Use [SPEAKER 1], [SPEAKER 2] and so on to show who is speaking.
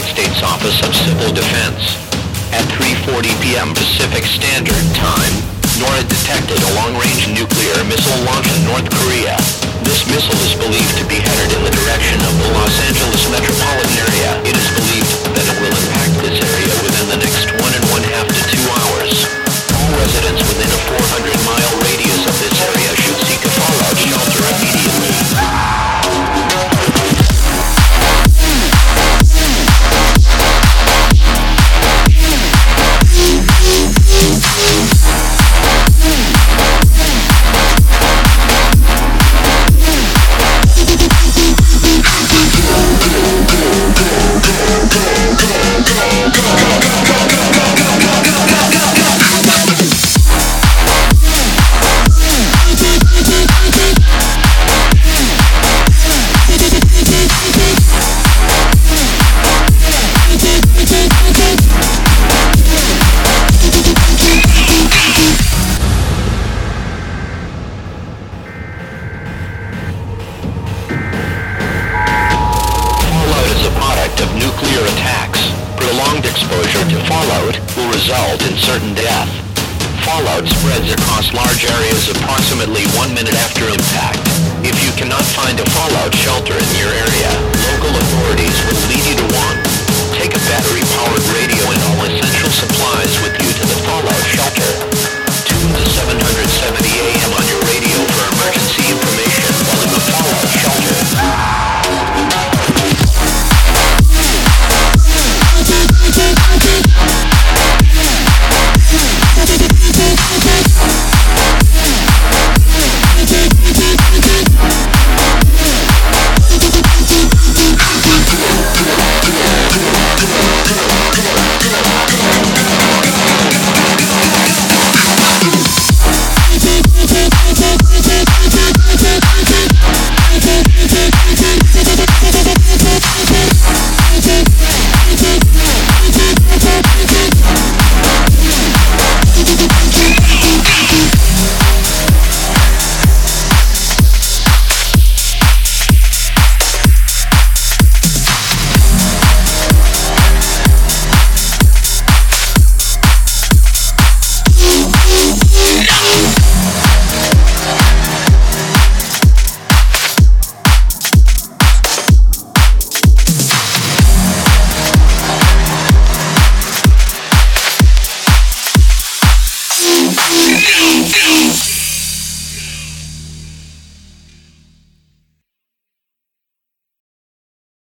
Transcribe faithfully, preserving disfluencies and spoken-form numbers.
[SPEAKER 1] States Office of Civil Defense. At three forty p.m. Pacific Standard Time, NORAD detected a long-range nuclear missile launch in North Korea. This missile is believed to be headed in the direction of the Los Angeles metropolitan area. It is believed that it will impact this area within the next one and one half to two hours. All residents within a four hundred mile radius of this area should seek a fallout shelter immediately. Fallout spreads across large areas approximately one minute after impact. If you cannot find a fallout shelter in your area, local authorities will lead you to one. Take a battery-powered radio and all essential supplies with you to the fallout shelter. Tune to seven seventy A M on your radio for emergency information while in the fallout shelter.
[SPEAKER 2] Go, go, go.